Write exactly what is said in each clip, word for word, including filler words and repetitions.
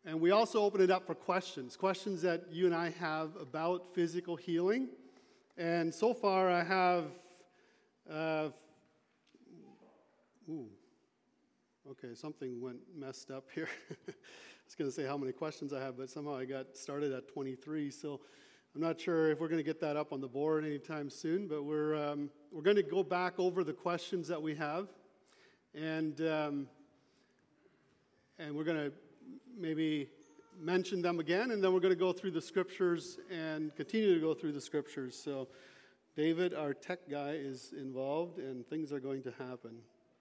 And we also open it up for questions, questions that you and I have about physical healing. And so far I have, uh, ooh, okay, something went messed up here. I was going to say how many questions I have, but somehow I got started at twenty-three. So I'm not sure if we're going to get that up on the board anytime soon, but we're um, we're going to go back over the questions that we have, and um, and we're going to maybe mention them again, and then we're going to go through the scriptures and continue to go through the scriptures. So David, our tech guy, is involved, and things are going to happen.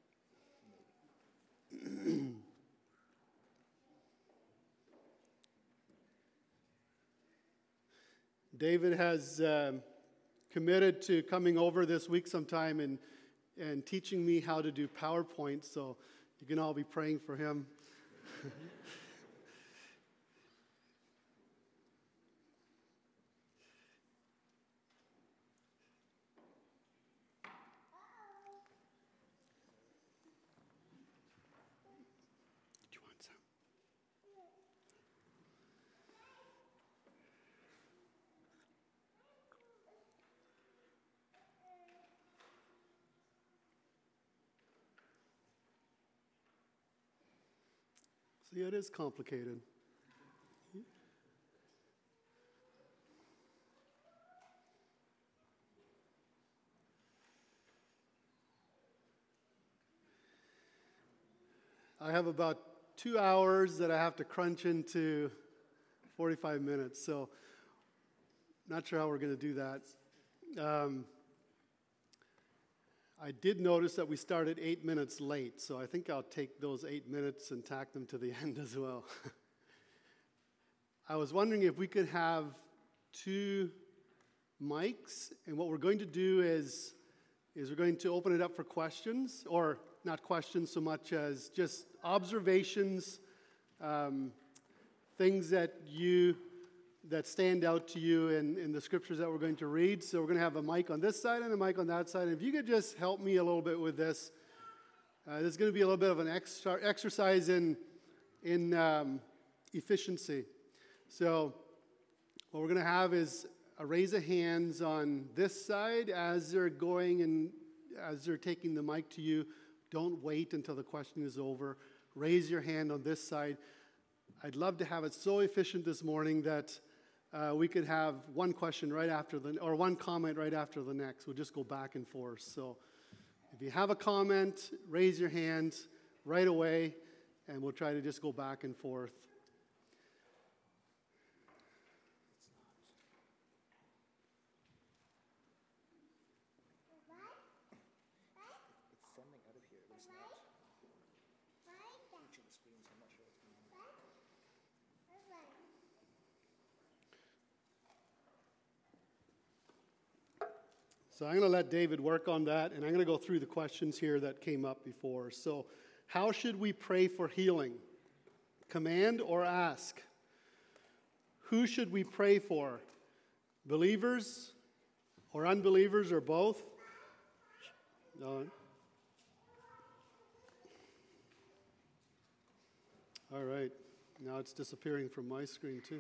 David has um, committed to coming over this week sometime and, and teaching me how to do PowerPoint, so you can all be praying for him. See, it is complicated. I have about two hours that I have to crunch into forty-five minutes, so not sure how we're going to do that. Um, I did notice that we started eight minutes late, so I think I'll take those eight minutes and tack them to the end as well. I was wondering if we could have two mics, and what we're going to do is, is we're going to open it up for questions, or not questions so much as just observations, um, things that you that stand out to you in, in the scriptures that we're going to read. So we're going to have a mic on this side and a mic on that side. And if you could just help me a little bit with this, uh, there's going to be a little bit of an ex- exercise in in um, efficiency. So what we're going to have is a raise of hands on this side as they're going and as they're taking the mic to you. Don't wait until the question is over. Raise your hand on this side. I'd love to have it so efficient this morning that Uh, we could have one question right after the, or one comment right after the next. We'll just go back and forth. So if you have a comment, raise your hand right away, and we'll try to just go back and forth. It's sending out of here, but it's not reaching the screen, so I'm not sure what's going on. So I'm going to let David work on that, and I'm going to go through the questions here that came up before. So how should we pray for healing? Command or ask? Who should we pray for? Believers or unbelievers or both? No. All right. Now it's disappearing from my screen too.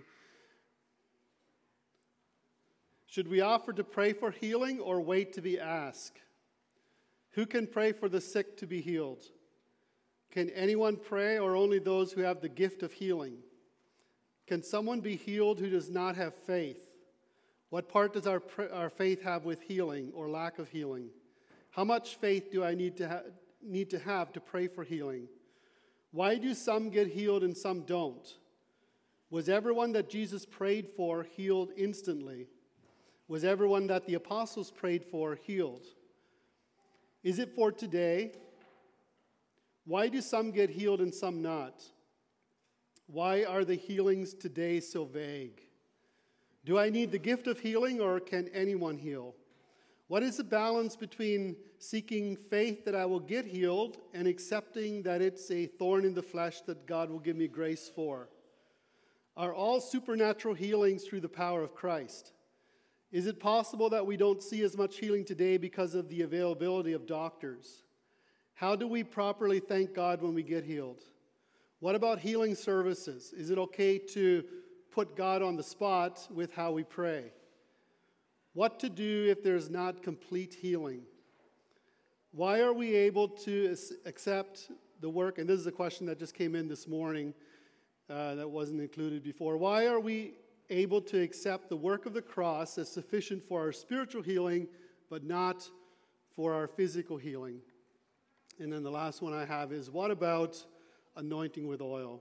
Should we offer to pray for healing or wait to be asked? Who can pray for the sick to be healed? Can anyone pray or only those who have the gift of healing? Can someone be healed who does not have faith? What part does our, our faith have with healing or lack of healing? How much faith do I need to, ha- need to have to pray for healing? Why do some get healed and some don't? Was everyone that Jesus prayed for healed instantly? Was everyone that the apostles prayed for healed? Is it for today? Why do some get healed and some not? Why are the healings today so vague? Do I need the gift of healing or can anyone heal? What is the balance between seeking faith that I will get healed and accepting that it's a thorn in the flesh that God will give me grace for? Are all supernatural healings through the power of Christ? Is it possible that we don't see as much healing today because of the availability of doctors? How do we properly thank God when we get healed? What about healing services? Is it okay to put God on the spot with how we pray? What to do if there's not complete healing? Why are we able to accept the work? And this is a question that just came in this morning uh, that wasn't included before. Why are we able to accept the work of the cross as sufficient for our spiritual healing, but not for our physical healing? And then the last one I have is, what about anointing with oil?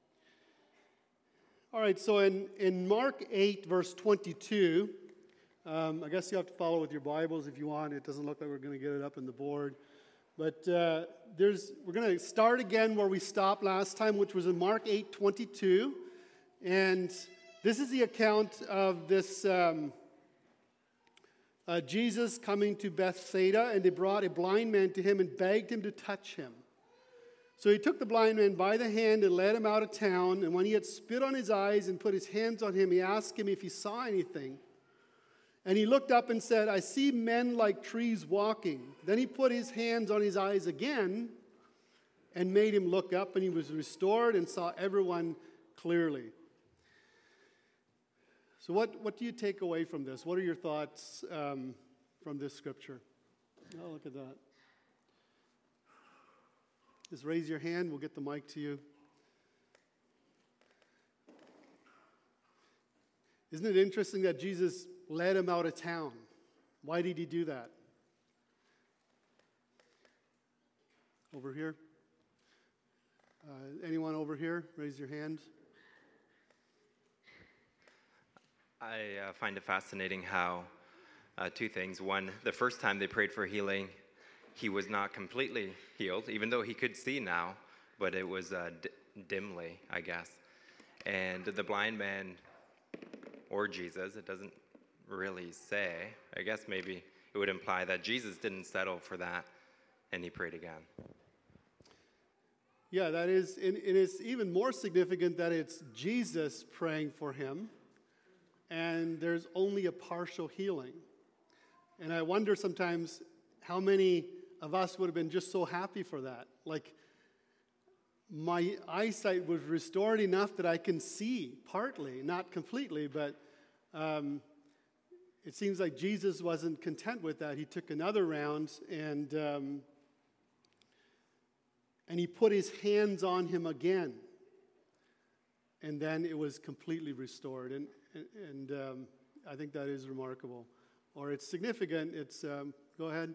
All right, so in, in Mark eight, verse twenty-two, um, I guess you have to follow with your Bibles if you want. It doesn't look like we're going to get it up on the board. But uh, there's we're going to start again where we stopped last time, which was in Mark eight twenty-two. And this is the account of this um, uh, Jesus coming to Bethsaida, and they brought a blind man to him and begged him to touch him. So he took the blind man by the hand and led him out of town. And when he had spit on his eyes and put his hands on him, he asked him if he saw anything. And he looked up and said, I see men like trees walking. Then he put his hands on his eyes again and made him look up, and he was restored and saw everyone clearly. So what, what do you take away from this? What are your thoughts um, from this scripture? Oh, look at that. Just raise your hand. We'll get the mic to you. Isn't it interesting that Jesus led him out of town? Why did he do that? Over here? Uh, anyone over here? Raise your hand. I uh, find it fascinating how uh, two things. One, the first time they prayed for healing, he was not completely healed, even though he could see now, but it was uh, d- dimly, I guess. And the blind man, or Jesus, it doesn't really say. I guess maybe it would imply that Jesus didn't settle for that, and he prayed again. Yeah, that is, it is even more significant that it's Jesus praying for him, and there's only a partial healing. And I wonder sometimes how many of us would have been just so happy for that. Like, my eyesight was restored enough that I can see partly, not completely, but um, it seems like Jesus wasn't content with that. He took another round, and um, and he put his hands on him again, and then it was completely restored. And and um, I think that is remarkable, or it's significant. It's um, go ahead.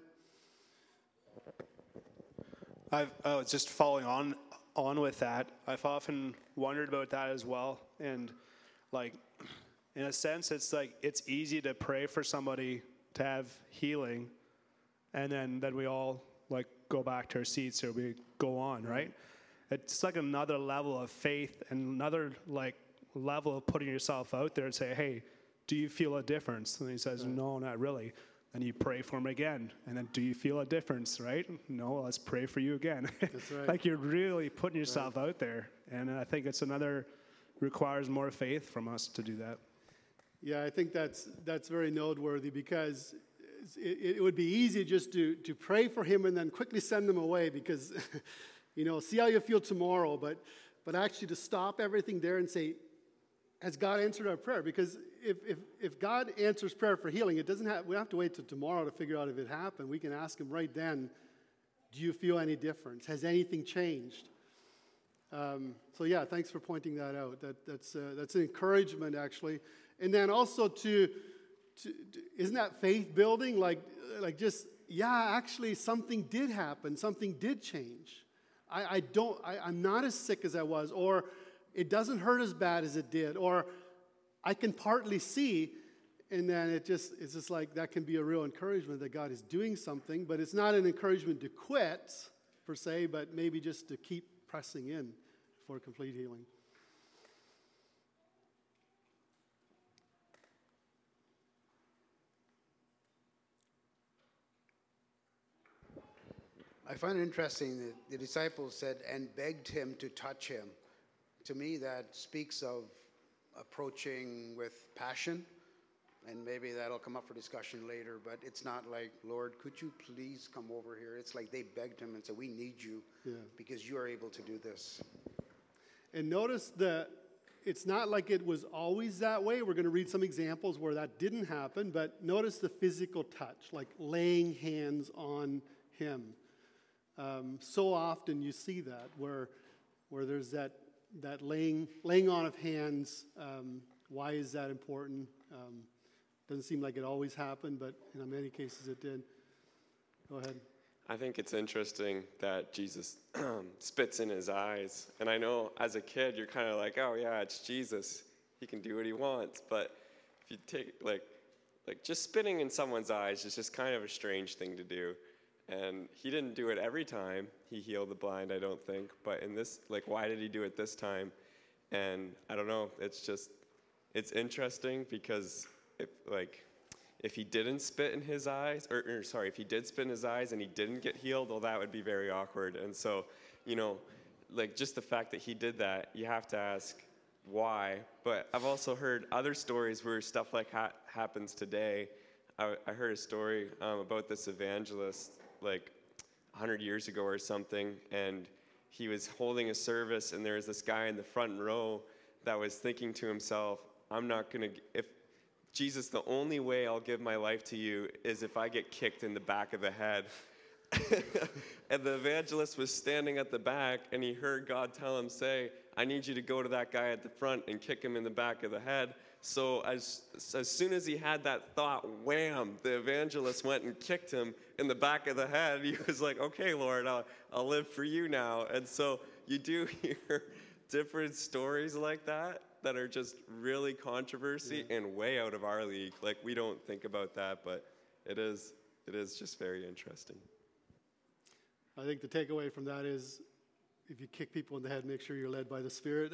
I've uh, just following on on with that. I've often wondered about that as well, and like in a sense, it's like it's easy to pray for somebody to have healing, and then then we all like go back to our seats or we go on, right? It's like another level of faith and another like level of putting yourself out there and say, hey, do you feel a difference? And he says, right. No, not really. And you pray for him again. And then, do you feel a difference, right? No, let's pray for you again. That's right. Like you're really putting yourself right. out there. And I think it's another, requires more faith from us to do that. Yeah, I think that's that's very noteworthy, because it, it would be easy just to, to pray for him and then quickly send them away because, you know, see how you feel tomorrow. But but actually to stop everything there and say, has God answered our prayer? Because if, if if God answers prayer for healing, it doesn't have, we don't have to wait till tomorrow to figure out if it happened. We can ask him right then, do you feel any difference? Has anything changed? Um, so yeah, thanks for pointing that out. That that's uh, that's an encouragement, actually. And then also to, to, to isn't that faith building? Like like just yeah, actually something did happen. Something did change. I, I don't. I, I'm not as sick as I was, or it doesn't hurt as bad as it did, or I can partly see, and then it just it's just like that can be a real encouragement that God is doing something, but it's not an encouragement to quit per se, but maybe just to keep pressing in for complete healing. I find it interesting that the disciples said, and begged him to touch him. To me, that speaks of approaching with passion, and maybe that'll come up for discussion later, but it's not like, Lord, could you please come over here? It's like they begged him and said, we need you Yeah. because you are able to do this. And notice that it's not like it was always that way. We're going to read some examples where that didn't happen, but notice the physical touch, like laying hands on him. Um, so often you see that where where there's that that laying laying on of hands. Um, why is that important? Um, doesn't seem like it always happened, but in many cases it did. Go ahead. I think it's interesting that Jesus spits in his eyes. And I know as a kid, you're kind of like, oh yeah, it's Jesus. He can do what he wants. But if you take, like, like just spitting in someone's eyes is just kind of a strange thing to do. And he didn't do it every time he healed the blind, I don't think. But in this, like, why did he do it this time? And I don't know, it's just, it's interesting because, if, like, if he didn't spit in his eyes, or, or sorry, if he did spit in his eyes and he didn't get healed, well, that would be very awkward. And so, you know, like, just the fact that he did that, you have to ask why. But I've also heard other stories where stuff like ha- happens today. I, I heard a story um, about this evangelist, like, one hundred years ago or something, and he was holding a service, and there was this guy in the front row that was thinking to himself, I'm not going to, if Jesus, the only way I'll give my life to you is if I get kicked in the back of the head. And the evangelist was standing at the back, and he heard God tell him, say, I need you to go to that guy at the front and kick him in the back of the head. So as, as soon as he had that thought, wham, the evangelist went and kicked him in the back of the head. He was like, okay, Lord, I'll, I'll live for you now. And so you do hear different stories like that that are just really controversy yeah. and way out of our league. Like, we don't think about that, but it is it is just very interesting. I think the takeaway from that is, if you kick people in the head, make sure you're led by the Spirit.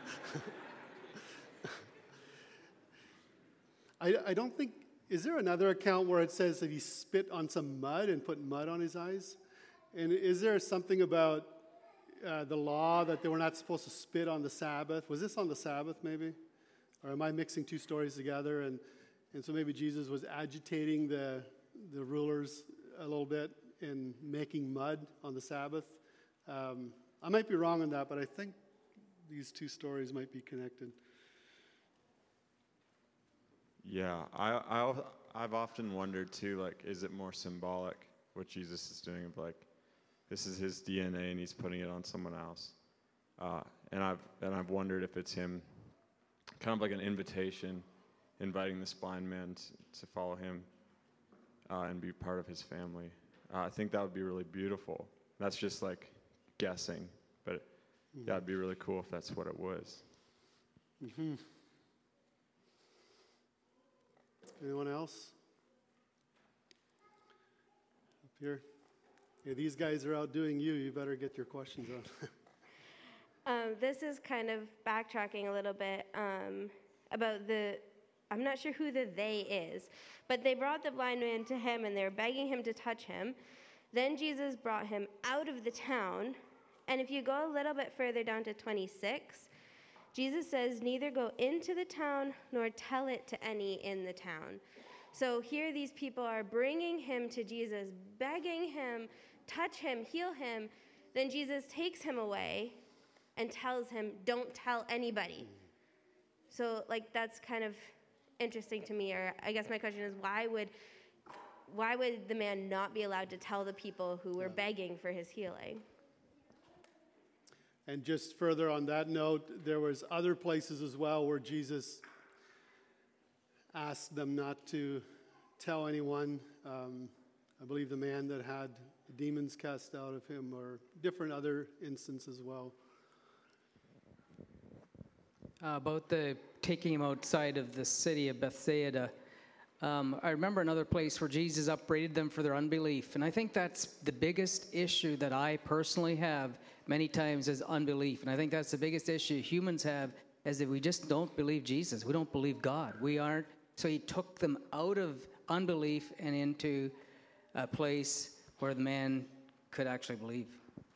I, I don't think, is there another account where it says that he spit on some mud and put mud on his eyes? And is there something about uh, the law that they were not supposed to spit on the Sabbath? Was this on the Sabbath maybe? Or am I mixing two stories together? And, and so maybe Jesus was agitating the, the rulers a little bit in making mud on the Sabbath. Um, I might be wrong on that, but I think these two stories might be connected. Yeah, I, I, I've often wondered too, like, is it more symbolic what Jesus is doing? Of like, this is his D N A and he's putting it on someone else. Uh, and I've and I've wondered if it's him, kind of like an invitation, inviting this blind man to, to follow him uh, and be part of his family. Uh, I think that would be really beautiful. That's just like guessing, but mm-hmm. that would be really cool if that's what it was. Mm-hmm. Anyone else? Up here? Yeah, these guys are outdoing you. You better get your questions on. um, this is kind of backtracking a little bit um, about the, I'm not sure who the they is, but they brought the blind man to him and they were begging him to touch him. Then Jesus brought him out of the town. And if you go a little bit further down to twenty-six, Jesus says, neither go into the town nor tell it to any in the town. So here these people are bringing him to Jesus, begging him, touch him, heal him. Then Jesus takes him away and tells him, don't tell anybody. So, like, that's kind of interesting to me. Or I guess my question is, why would why would the man not be allowed to tell the people who were begging for his healing? And just further on that note, there was other places as well where Jesus asked them not to tell anyone. Um, I believe the man that had demons cast out of him, or different other instances as well. Uh, about the taking him outside of the city of Bethsaida. Um, I remember another place where Jesus upbraided them for their unbelief. And I think that's the biggest issue that I personally have many times is unbelief. And I think that's the biggest issue humans have, is that we just don't believe Jesus. We don't believe God. We aren't. So he took them out of unbelief and into a place where the man could actually believe.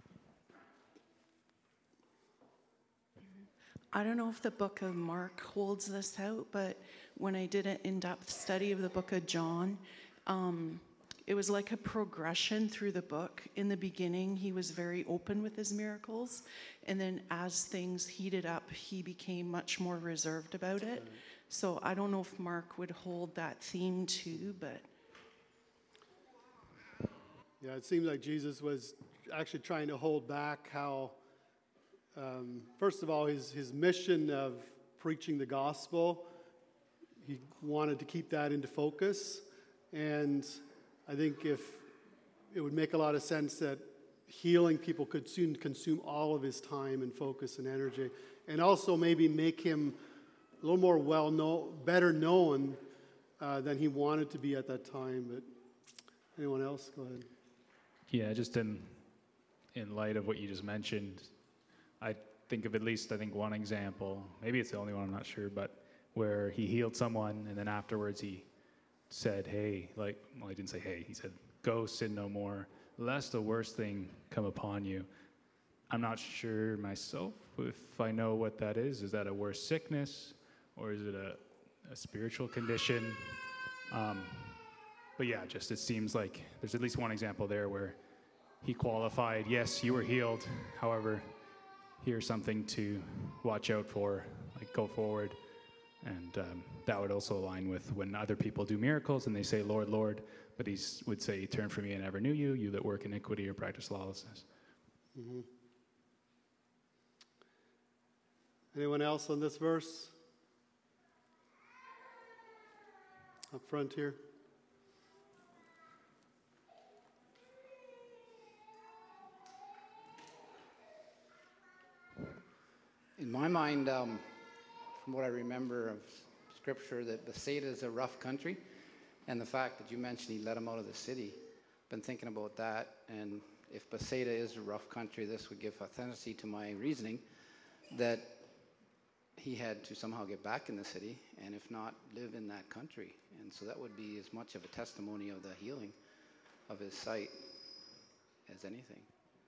I don't know if the book of Mark holds this out, but when I did an in-depth study of the book of John, um, it was like a progression through the book. In the beginning, he was very open with his miracles. And then as things heated up, he became much more reserved about it. So I don't know if Mark would hold that theme too, but... Yeah, it seemed like Jesus was actually trying to hold back how, um, first of all, his, his mission of preaching the gospel, he wanted to keep that into focus. And I think if it would make a lot of sense that healing people could soon consume all of his time and focus and energy, and also maybe make him a little more well known, better known uh, than he wanted to be at that time. But anyone else? Go ahead. Yeah, just in in light of what you just mentioned, I think of at least I think one example. Maybe it's the only one, I'm not sure, but where he healed someone and then afterwards he said, "Hey," like, well, he didn't say "hey," he said, "Go, sin no more, lest the worst thing come upon you." I'm not sure myself if I know what that is. Is that a worse sickness, or is it a, a spiritual condition? Um, but yeah, just it seems like there's at least one example there where he qualified, yes, you were healed, however, here's something to watch out for, like go forward. And um, that would also align with when other people do miracles and they say, "Lord, Lord," but he would say, "Turn from me, I never knew you, you that work iniquity or practice lawlessness." Mm-hmm. Anyone else on this verse? Up front here. In my mind, um, from what I remember of Scripture, that Bethsaida is a rough country, and the fact that you mentioned he let him out of the city, I've been thinking about that, and if Bethsaida is a rough country, this would give authenticity to my reasoning that he had to somehow get back in the city, and if not, live in that country. And so that would be as much of a testimony of the healing of his sight as anything.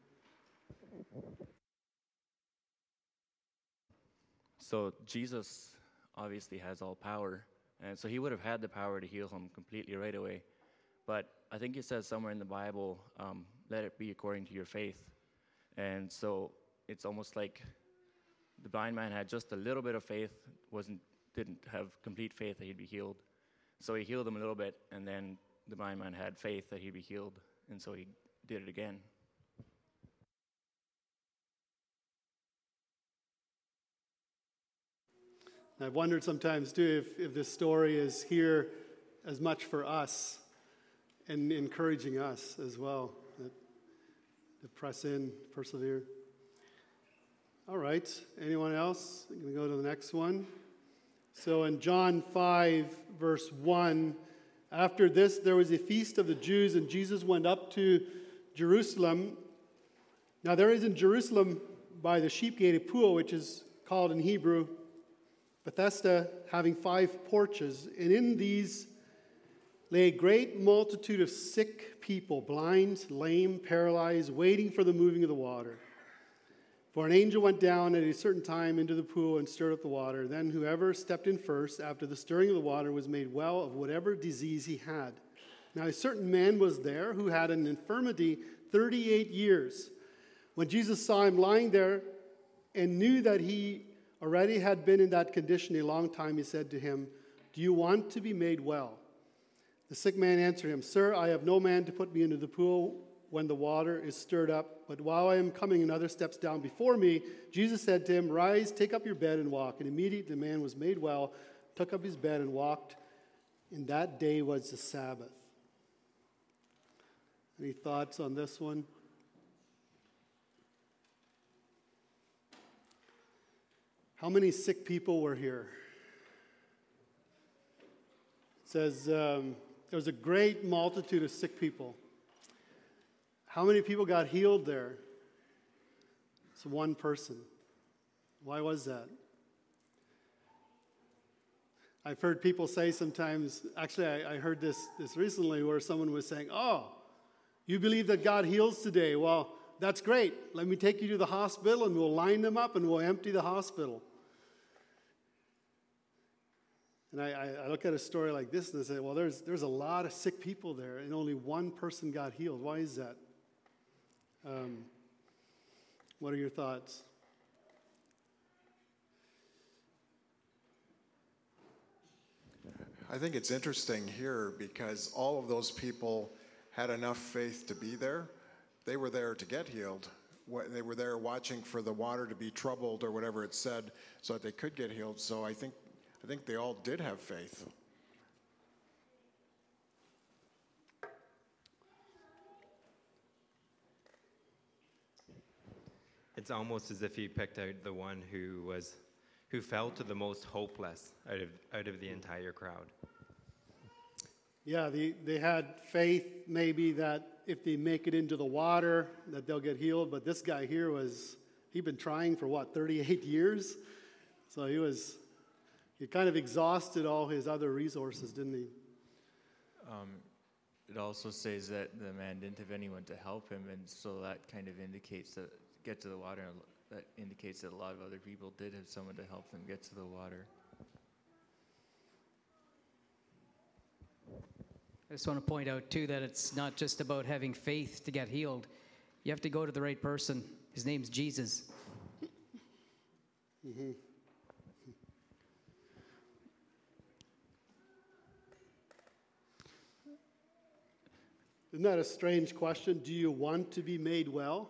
So Jesus obviously has all power, and so he would have had the power to heal him completely right away. But I think it says somewhere in the Bible, um, let it be according to your faith. And so it's almost like the blind man had just a little bit of faith, wasn't didn't have complete faith that he'd be healed. So he healed him a little bit, and then the blind man had faith that he'd be healed, and so he did it again. I've wondered sometimes, too, if, if this story is here as much for us and encouraging us as well, that, to press in, persevere. All right, anyone else? I'm going to go to the next one. So in John five, verse one, after this there was a feast of the Jews, and Jesus went up to Jerusalem. Now there is in Jerusalem by the sheep gate a pool, which is called in Hebrew Bethesda, having five porches, and in these lay a great multitude of sick people, blind, lame, paralyzed, waiting for the moving of the water. For an angel went down at a certain time into the pool and stirred up the water. Then whoever stepped in first after the stirring of the water was made well of whatever disease he had. Now a certain man was there who had an infirmity thirty-eight years. When Jesus saw him lying there and knew that he already had been in that condition a long time, he said to him, "Do you want to be made well?" The sick man answered him, "Sir, I have no man to put me into the pool when the water is stirred up, but while I am coming, another steps down before me." Jesus said to him, "Rise, take up your bed and walk." And immediately the man was made well, took up his bed and walked. And that day was the Sabbath. Any thoughts on this one? How many sick people were here? It says um, there was a great multitude of sick people. How many people got healed there? It's one person. Why was that? I've heard people say sometimes, actually I, I heard this, this recently where someone was saying, "Oh, you believe that God heals today? Well, that's great. Let me take you to the hospital and we'll line them up and we'll empty the hospital." And I, I, I look at a story like this and I say, well, there's, there's a lot of sick people there, and only one person got healed. Why is that? Um, what are your thoughts? I think it's interesting here because all of those people had enough faith to be there. They were there to get healed. They were there watching for the water to be troubled or whatever it said so that they could get healed. So I think I think they all did have faith. It's almost as if he picked out the one who was, who felt the most hopeless out of out of the entire crowd. Yeah, they, they had faith maybe that if they make it into the water, that they'll get healed. But this guy here was, he'd been trying for what, thirty-eight years? So he was, he kind of exhausted all his other resources, didn't he? Um, it also says that the man didn't have anyone to help him, and so that kind of indicates that get to the water. That indicates that a lot of other people did have someone to help them get to the water. I just want to point out, too, that it's not just about having faith to get healed. You have to go to the right person. His name's Jesus. Mm-hmm. Isn't that a strange question? Do you want to be made well?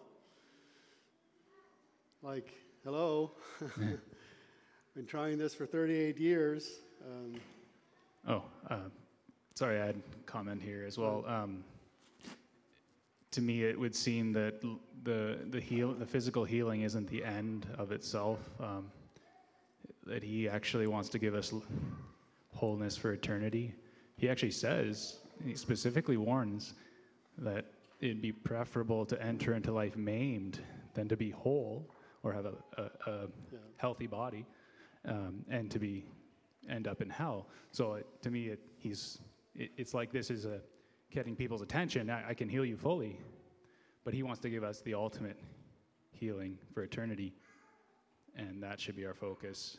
Like, hello, been trying this for thirty-eight years. Um, oh, uh, sorry, I had a comment here as well. Um, to me, it would seem that l- the the heal the physical healing isn't the end of itself. Um, that He actually wants to give us l- wholeness for eternity. He actually says, he specifically warns that it'd be preferable to enter into life maimed than to be whole or have a, a, a Yeah. healthy body, um, and to be end up in hell. So it, to me, it, he's it, it's like this is a getting people's attention. I, I can heal you fully, but he wants to give us the ultimate healing for eternity, and that should be our focus.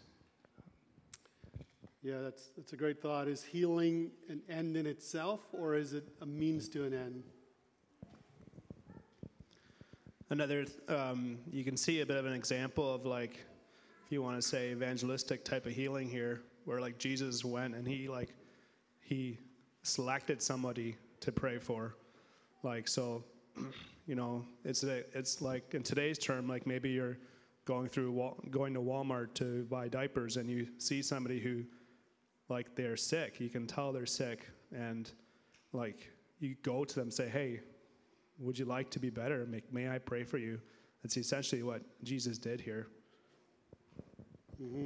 yeah, that's that's a great thought. Is healing an end in itself, or is it a means to an end? Another, um, you can see a bit of an example of like, if you want to say evangelistic type of healing here, where like Jesus went and he like, he selected somebody to pray for. Like, so, you know, it's a, it's like in today's term, like maybe you're going through, Wal- going to Walmart to buy diapers and you see somebody who like they're sick. You can tell they're sick, and like you go to them and say, hey, would you like to be better? May, may I pray for you? That's essentially what Jesus did here. Mm-hmm.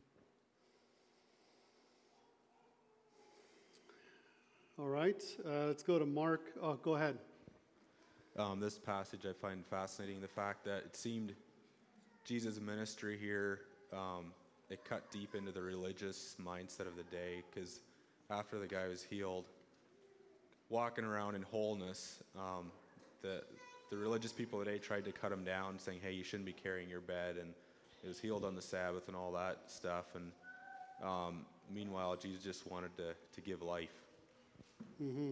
All right, uh, let's go to Mark. Oh, go ahead. Um, this passage I find fascinating. The fact that it seemed Jesus' ministry here, um, it cut deep into the religious mindset of the day, because after the guy was healed, walking around in wholeness, um, the the religious people today tried to cut him down, saying, hey, you shouldn't be carrying your bed, and he was healed on the Sabbath and all that stuff. And um, meanwhile, Jesus just wanted to, to give life. Mm-hmm.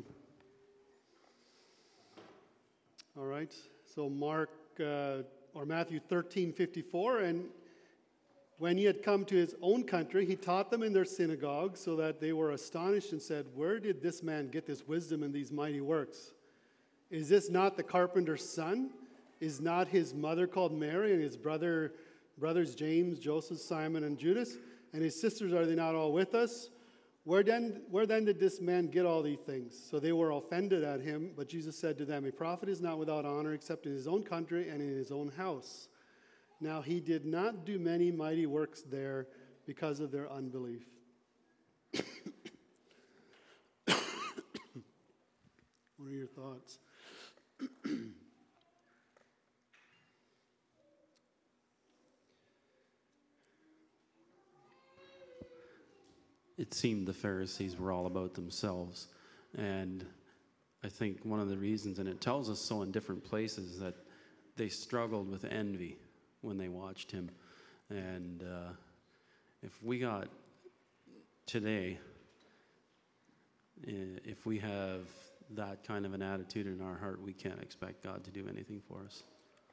All right, so Mark uh, or Matthew thirteen fifty-four, and when he had come to his own country, he taught them in their synagogue, so that they were astonished and said, where did this man get this wisdom and these mighty works? Is this not the carpenter's son? Is not his mother called Mary, and his brother, brothers James, Joseph, Simon, and Judas? And his sisters, are they not all with us? Where then, where then did this man get all these things? So they were offended at him, but Jesus said to them, a prophet is not without honor except in his own country and in his own house. Now he did not do many mighty works there because of their unbelief. What are your thoughts? It seemed the Pharisees were all about themselves. And I think one of the reasons, and it tells us so in different places, that they struggled with envy when they watched him. And uh, if we got today, i- if we have that kind of an attitude in our heart, we can't expect God to do anything for us.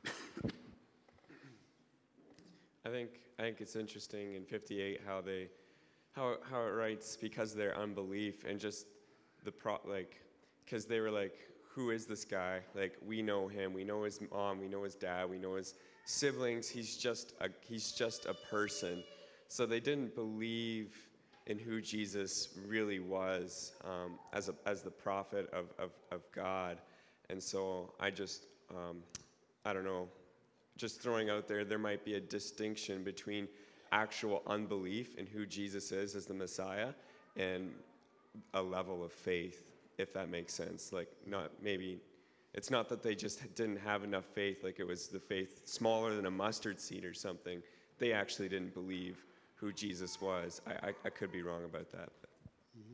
I think I think it's interesting in fifty-eight how they how how it writes because of their unbelief and just the pro like because they were like, who is this guy? Like, we know him, we know his mom, we know his dad, we know his siblings. He's just a he's just a person. So they didn't believe in who Jesus really was um, as a as the prophet of, of of God. And so I just um, I don't know. Just throwing out there, there might be a distinction between actual unbelief in who Jesus is as the Messiah and a level of faith, if that makes sense. Like, not maybe, it's not that they just didn't have enough faith, like it was the faith smaller than a mustard seed or something. They actually didn't believe who Jesus was. I, I, I could be wrong about that. But. Mm-hmm.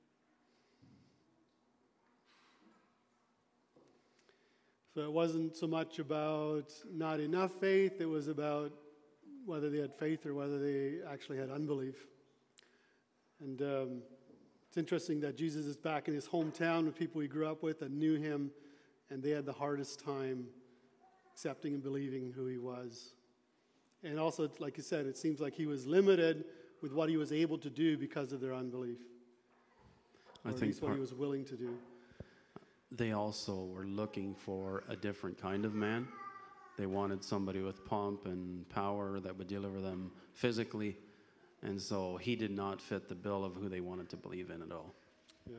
So it wasn't so much about not enough faith, it was about whether they had faith or whether they actually had unbelief. And um, it's interesting that Jesus is back in his hometown with people he grew up with that knew him, and they had the hardest time accepting and believing who he was. And also, like you said, it seems like he was limited with what he was able to do because of their unbelief. Or I at think least what part- he was willing to do. They also were looking for a different kind of man. They wanted somebody with pomp and power that would deliver them physically. And so he did not fit the bill of who they wanted to believe in at all. Yeah.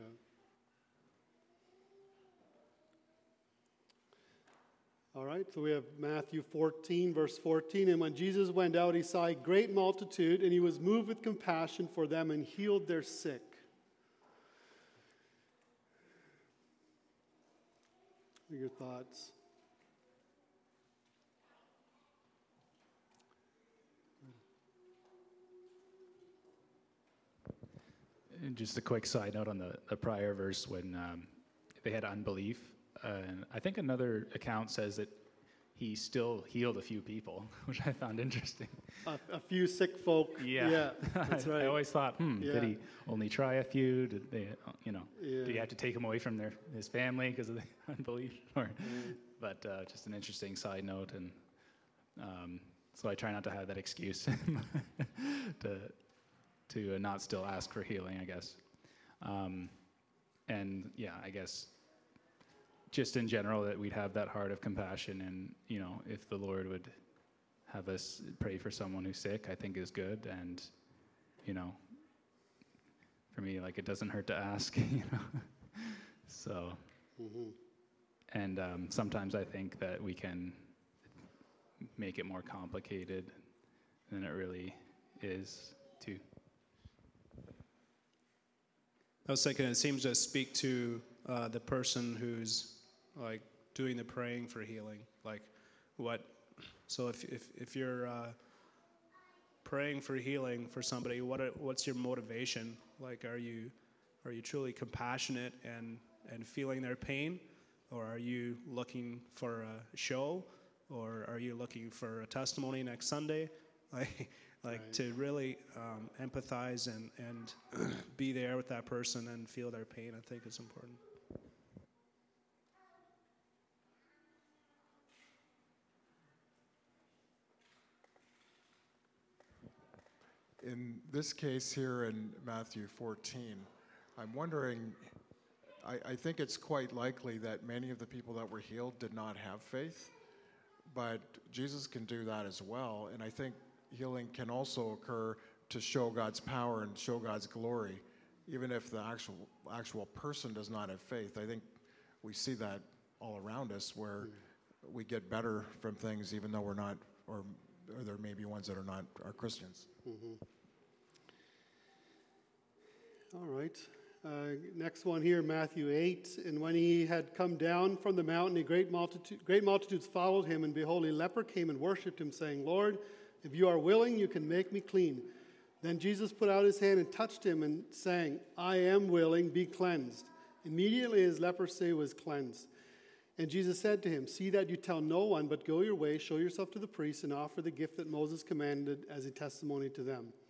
All right, so we have Matthew fourteen, verse fourteen. And when Jesus went out, he saw a great multitude, and he was moved with compassion for them and healed their sick. What are your thoughts? And just a quick side note on the, the prior verse when um, they had unbelief. Uh, and I think another account says that he still healed a few people, which I found interesting. A, a few sick folk. Yeah, Yeah, that's right. I always thought, hmm, Yeah. did he only try a few? Did they, uh, you know, Yeah. did he have to take him away from their his family because of the unbelief? Or, Mm. but uh, just an interesting side note, and um, so I try not to have that excuse to to not still ask for healing, I guess. Um, and yeah, I guess just in general that we'd have that heart of compassion, and you know, if the Lord would have us pray for someone who's sick, I think is good. And you know, for me, like, it doesn't hurt to ask, you know. So, Mhm. and um, sometimes I think that we can make it more complicated than it really is too. I was thinking it seems to speak to uh, the person who's like doing the praying for healing. Like what? So if if if you're uh, praying for healing for somebody, what are, what's your motivation? Like, are you are you truly compassionate and and feeling their pain, or are you looking for a show, or are you looking for a testimony next Sunday? Like. Like Right. to really um, empathize and, and be there with that person and feel their pain, I think is important. In this case here in Matthew fourteen, I'm wondering, I, I think it's quite likely that many of the people that were healed did not have faith, but Jesus can do that as well. And I think healing can also occur to show God's power and show God's glory, even if the actual actual person does not have faith. I think we see that all around us, where we get better from things even though we're not, or, or there may be ones that are not are Christians. Mhm. All right. Uh, next one here, Matthew eight. And when he had come down from the mountain, a great multitude, great multitudes followed him. And behold, a leper came and worshipped him, saying, Lord, if you are willing, you can make me clean. Then Jesus put out his hand and touched him and saying, I am willing, be cleansed. Immediately his leprosy was cleansed. And Jesus said to him, see that you tell no one, but go your way, show yourself to the priests, and offer the gift that Moses commanded as a testimony to them.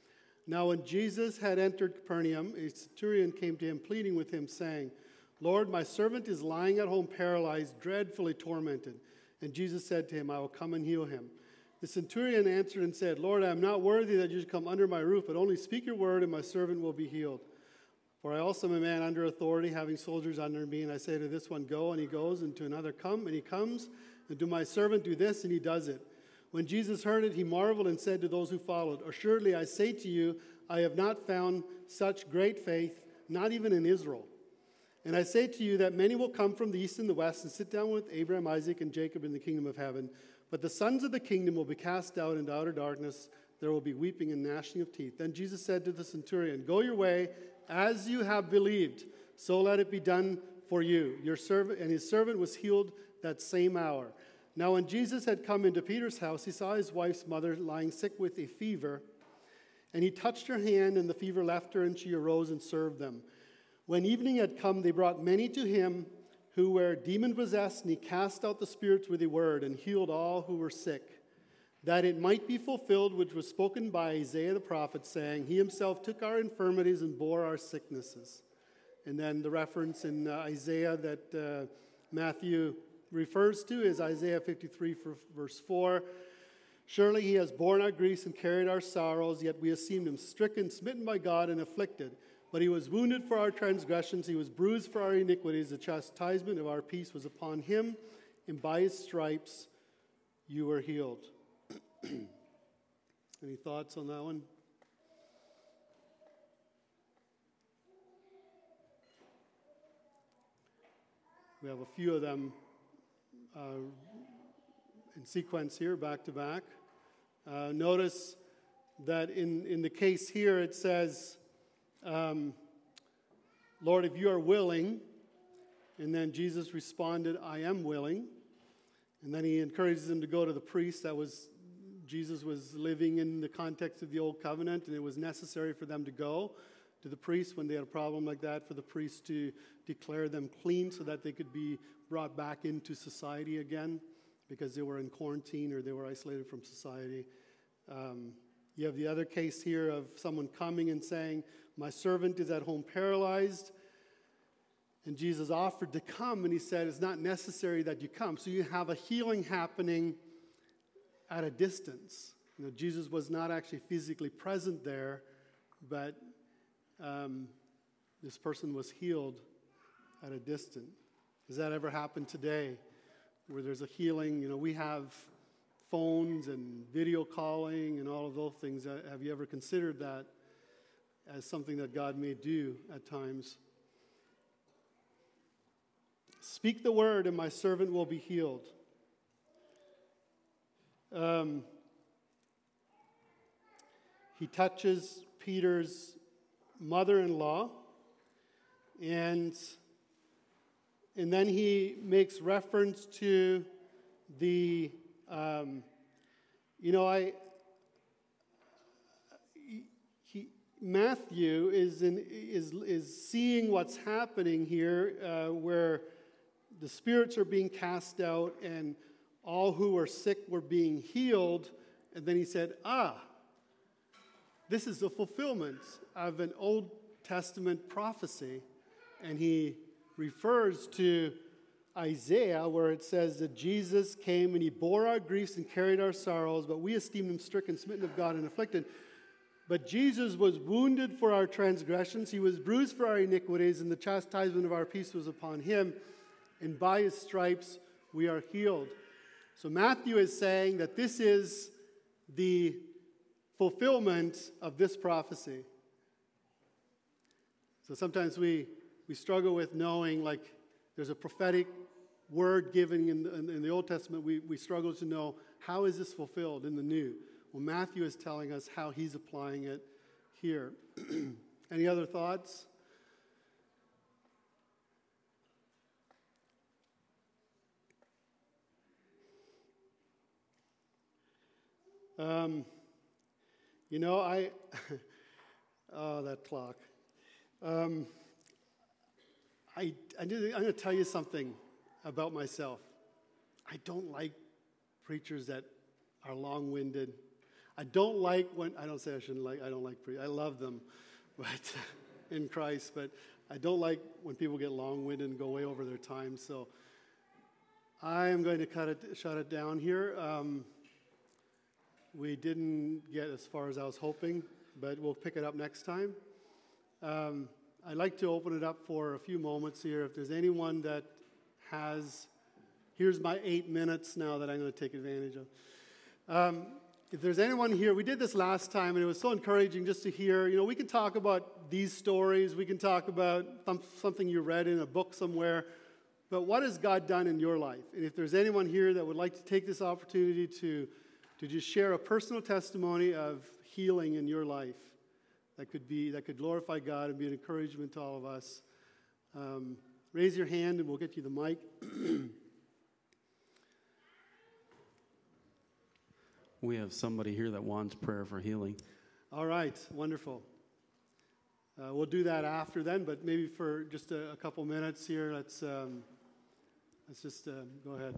Now when Jesus had entered Capernaum, a centurion came to him, pleading with him, saying, Lord, my servant is lying at home paralyzed, dreadfully tormented. And Jesus said to him, I will come and heal him. The centurion answered and said, Lord, I am not worthy that you should come under my roof, but only speak your word, and my servant will be healed. For I also am a man under authority, having soldiers under me, and I say to this one, go, and he goes, and to another, come, and he comes, and to my servant, do this, and he does it. When Jesus heard it, he marveled and said to those who followed, Assuredly, I say to you, I have not found such great faith, not even in Israel. And I say to you that many will come from the east and the west and sit down with Abraham, Isaac, and Jacob in the kingdom of heaven. But the sons of the kingdom will be cast out into outer darkness. There will be weeping and gnashing of teeth. Then Jesus said to the centurion, Go your way, as you have believed, so let it be done for you. Your servant and his servant was healed that same hour. Now when Jesus had come into Peter's house, he saw his wife's mother lying sick with a fever. And he touched her hand, and the fever left her, and she arose and served them. When evening had come, they brought many to him who were demon-possessed, and he cast out the spirits with a word, and healed all who were sick, that it might be fulfilled which was spoken by Isaiah the prophet, saying, He himself took our infirmities and bore our sicknesses. And then the reference in uh, Isaiah that uh, Matthew refers to is Isaiah fifty-three, verse four. Surely he has borne our griefs and carried our sorrows, yet we esteemed him stricken, smitten by God, and afflicted. But he was wounded for our transgressions, he was bruised for our iniquities. The chastisement of our peace was upon him, and by his stripes you were healed. Any thoughts on that one? We have a few of them uh, in sequence here, back to back. Uh, notice that in, in the case here it says, um, Lord, if you are willing, and then Jesus responded, I am willing. And then he encourages him to go to the priest. That was, Jesus was living in the context of the Old Covenant, and it was necessary for them to go to the priest when they had a problem like that, for the priest to declare them clean so that they could be brought back into society again because they were in quarantine or they were isolated from society. Um, you have the other case here of someone coming and saying, my servant is at home paralyzed. And Jesus offered to come, and he said, it's not necessary that you come. So you have a healing happening at a distance. You know, Jesus was not actually physically present there, but um, this person was healed at a distance. Does that ever happen today, where there's a healing? You know, we have phones and video calling and all of those things. Have you ever considered that as something that God may do at times? Speak the word, and my servant will be healed. Um, he touches Peter's mother-in-law, and, and then he makes reference to the, um, you know, I, he, Matthew is, in, is, is seeing what's happening here, uh, where the spirits are being cast out, and all who were sick were being healed. And then he said, ah, this is the fulfillment of an Old Testament prophecy. And he refers to Isaiah, where it says that Jesus came and he bore our griefs and carried our sorrows, but we esteemed him stricken, smitten of God, and afflicted. But Jesus was wounded for our transgressions. He was bruised for our iniquities, and the chastisement of our peace was upon him. And by his stripes we are healed. So Matthew is saying that this is the fulfillment of this prophecy. So sometimes we, we struggle with knowing, like, there's a prophetic word given in the, in the Old Testament. We, we struggle to know, how is this fulfilled in the New? Well, Matthew is telling us how he's applying it here. Any other thoughts? Um, you know, I, oh, that clock. Um, I, I did, I'm going to tell you something about myself. I don't like preachers that are long-winded. I don't like when, I don't say I shouldn't like, I don't like priests. I love them, but in Christ, but I don't like when people get long-winded and go way over their time. So I am going to cut it, shut it down here. Um, we didn't get as far as I was hoping, but we'll pick it up next time. Um, I'd like to open it up for a few moments here. If there's anyone that has, here's my eight minutes now that I'm going to take advantage of. Um, if there's anyone here, we did this last time, and it was so encouraging just to hear, you know, we can talk about these stories, we can talk about something you read in a book somewhere, but what has God done in your life? And if there's anyone here that would like to take this opportunity to, to just share a personal testimony of healing in your life, that could be, that could glorify God and be an encouragement to all of us, um, raise your hand and we'll get you the mic. We have somebody here that wants prayer for healing. All right, wonderful. Uh, we'll do that after then, but maybe for just a, a couple minutes here, let's um, let's just uh, go ahead.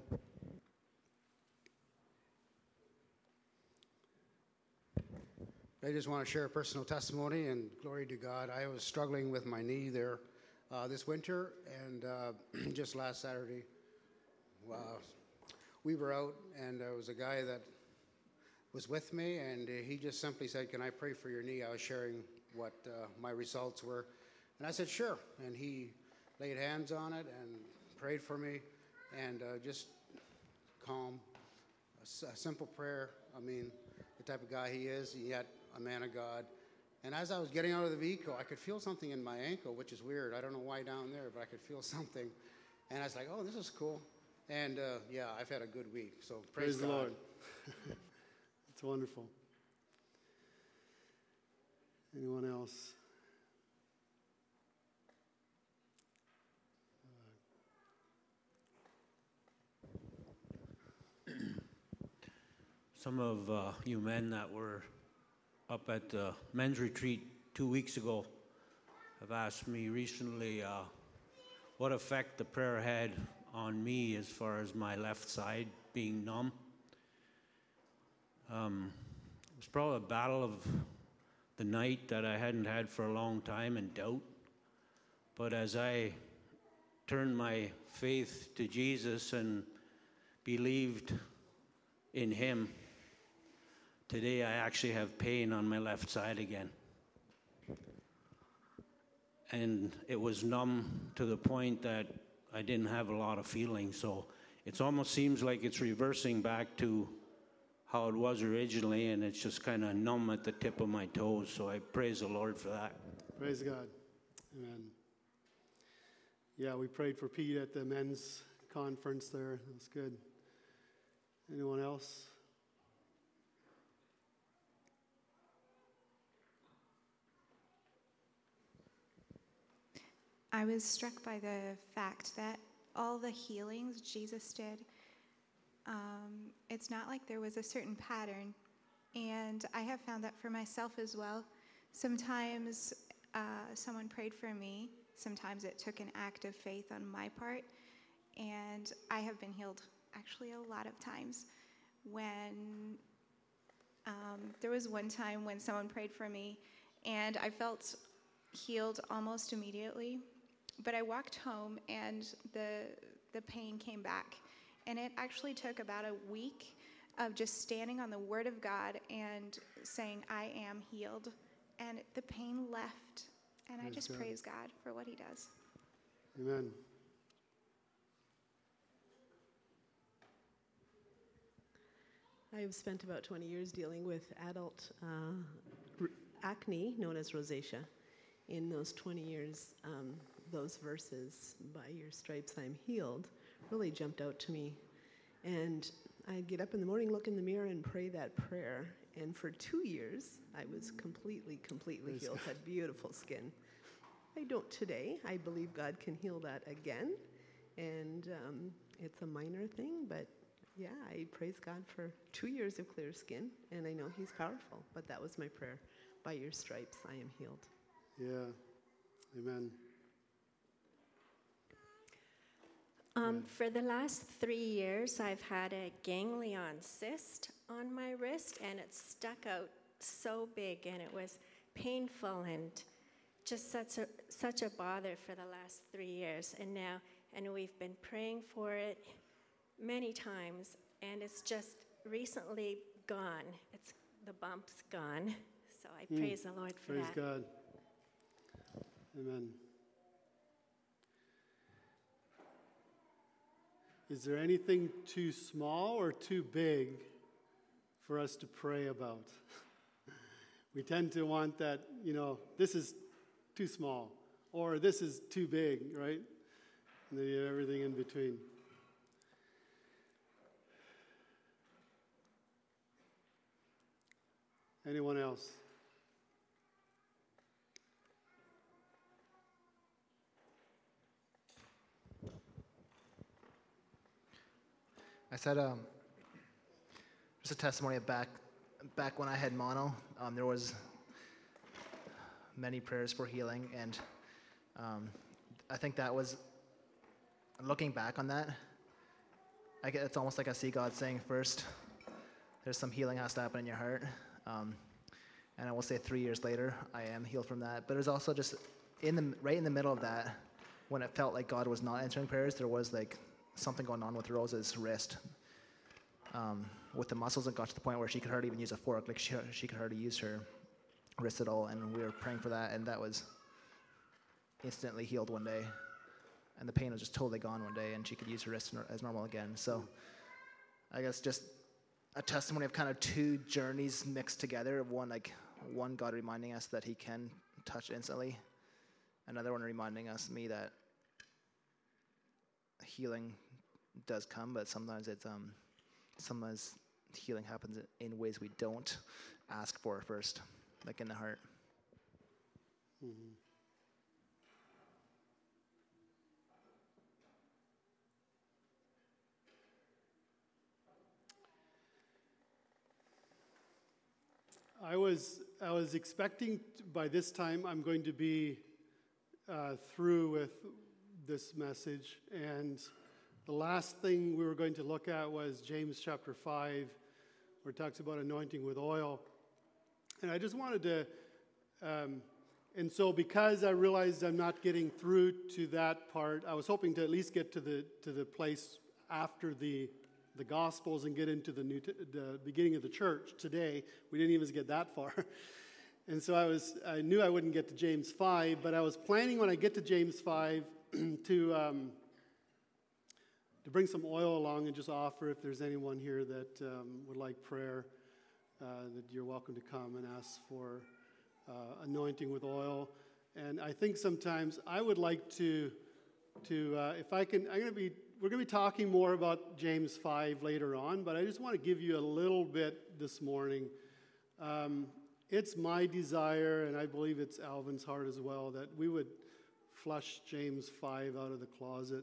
I just want to share a personal testimony, and glory to God. I was struggling with my knee there uh, this winter, and uh, just last Saturday, uh, we were out, and there was a guy that was with me, and uh, he just simply said, "Can I pray for your knee?" I was sharing what uh, my results were, and I said, "Sure." And he laid hands on it and prayed for me, and uh, just calm, a, s- a simple prayer. I mean, the type of guy he is, yet a man of God. And as I was getting out of the vehicle, I could feel something in my ankle, which is weird. I don't know why down there, but I could feel something. And I was like, "Oh, this is cool." And uh, yeah, I've had a good week. So praise, Praise the God. Lord. It's wonderful. Anyone else? Some of uh, you men that were up at the men's retreat two weeks ago have asked me recently uh, what effect the prayer had on me as far as my left side being numb. Um, it was probably a battle of the night that I hadn't had for a long time, and doubt. But as I turned my faith to Jesus and believed in Him, today I actually have pain on my left side again. And it was numb to the point that I didn't have a lot of feeling. So it almost seems like it's reversing back to how it was originally, and it's just kind of numb at the tip of my toes. So I praise the Lord for that. Praise God. Amen. Yeah, we prayed for Pete at the men's conference there. That was good. Anyone else? I was struck by the fact that all the healings Jesus did, um, it's not like there was a certain pattern. And I have found that for myself as well. Sometimes uh, someone prayed for me. Sometimes it took an act of faith on my part. And I have been healed actually a lot of times. When um, there was one time when someone prayed for me, and I felt healed almost immediately. But I walked home, and the the pain came back. And it actually took about a week of just standing on the Word of God and saying, "I am healed." And the pain left. And Praise I just God. praise God for what He does. Amen. I've spent about twenty years dealing with adult uh, r- acne, known as rosacea. In those twenty years, um, those verses, "By your stripes I'm healed," really jumped out to me. And I'd get up in the morning, look in the mirror, and pray that prayer. And for two years, I was completely, completely Praise healed, God. had beautiful skin. I don't today. I believe God can heal that again. And um, it's a minor thing, but yeah, I praise God for two years of clear skin, and I know He's powerful. But that was my prayer. By your stripes, I am healed. Yeah. Amen. Um, for the last three years, I've had a ganglion cyst on my wrist, and it stuck out so big, and it was painful and just such a such a bother for the last three years. And now, and we've been praying for it many times, and it's just recently gone. It's the bump's gone. So I Mm. praise the Lord for Praise that. God. Amen. Is there anything too small or too big for us to pray about? We tend to want that, you know, this is too small, or this is too big, right? And then you have everything in between. Anyone else? I said, um, just a testimony of back, back when I had mono, um, there was many prayers for healing, and um, I think that was, looking back on that, I get, it's almost like I see God saying first, there's some healing has to happen in your heart, um, and I will say three years later, I am healed from that, but it was also just in the right in the middle of that, when it felt like God was not answering prayers, there was like something going on with Rose's wrist, um, with the muscles. It got to the point where she could hardly even use a fork. Like she, she could hardly use her wrist at all. And we were praying for that, and that was instantly healed one day. And the pain was just totally gone one day, and she could use her wrist as normal again. So I guess just a testimony of kind of two journeys mixed together. One like one God reminding us that He can touch instantly. Another one reminding us, me, that healing does come, but sometimes it's um, sometimes healing happens in ways we don't ask for first, like in the heart. Mm-hmm. I was I was expecting t- by this time I'm going to be uh, through with this message, and the last thing we were going to look at was James chapter five, where it talks about anointing with oil. And I just wanted to, um, and so because I realized I'm not getting through to that part, I was hoping to at least get to the to the place after the the Gospels and get into the new t- the beginning of the church today. We didn't even get that far. And so I was I knew I wouldn't get to James five, but I was planning when I get to James five to um, to bring some oil along and just offer if there's anyone here that um, would like prayer, uh, that you're welcome to come and ask for uh, anointing with oil. And I think sometimes I would like to, to uh, if I can, I'm going to be, we're going to be talking more about James five later on, but I just want to give you a little bit this morning. Um, it's my desire, and I believe it's Alvin's heart as well, that we would flush James five out of the closet.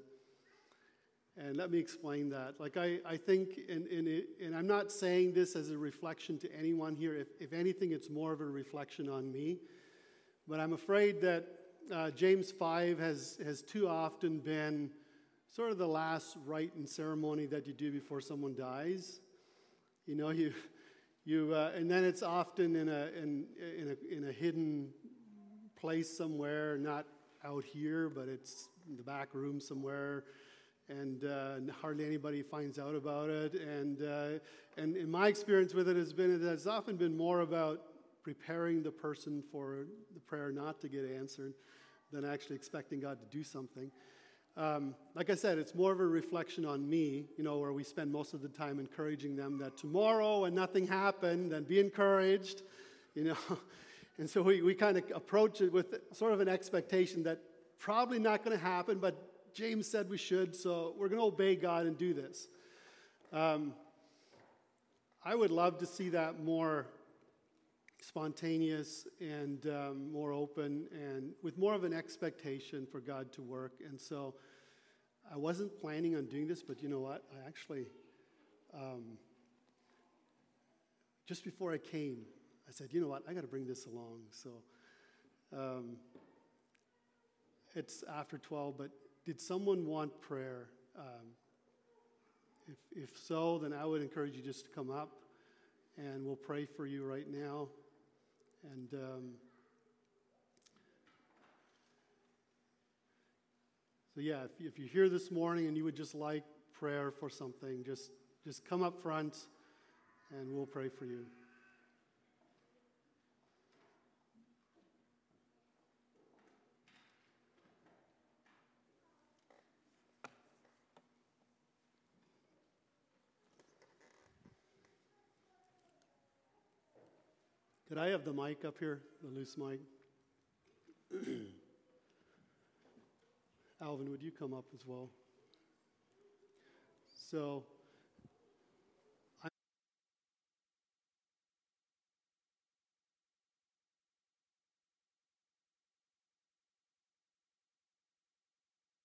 And let me explain that. Like I, I think, and, and, it, and I'm not saying this as a reflection to anyone here. If, if anything, it's more of a reflection on me. But I'm afraid that uh, James five has, has too often been sort of the last rite and ceremony that you do before someone dies. You know, you, you, uh, and then it's often in a, in, in a, in a hidden place somewhere, not out here, but it's in the back room somewhere. And uh, hardly anybody finds out about it. And uh, and in my experience with it has been, it has often been more about preparing the person for the prayer not to get answered than actually expecting God to do something. Um, like I said, it's more of a reflection on me, you know, where we spend most of the time encouraging them that tomorrow when nothing happened, then be encouraged, you know. And so we, we kind of approach it with sort of an expectation that probably not going to happen, but James said we should, so we're going to obey God and do this. Um, I would love to see that more spontaneous and um, more open and with more of an expectation for God to work. And so I wasn't planning on doing this, but you know what? I actually, um, just before I came, I said, you know what? I got to bring this along. So um, it's after twelve, but did someone want prayer? Um, if, if so, then I would encourage you just to come up, and we'll pray for you right now. And um, so, yeah, if, if you're here this morning and you would just like prayer for something, just just come up front, and we'll pray for you. Could I have the mic up here, the loose mic? Alvin, would you come up as well? So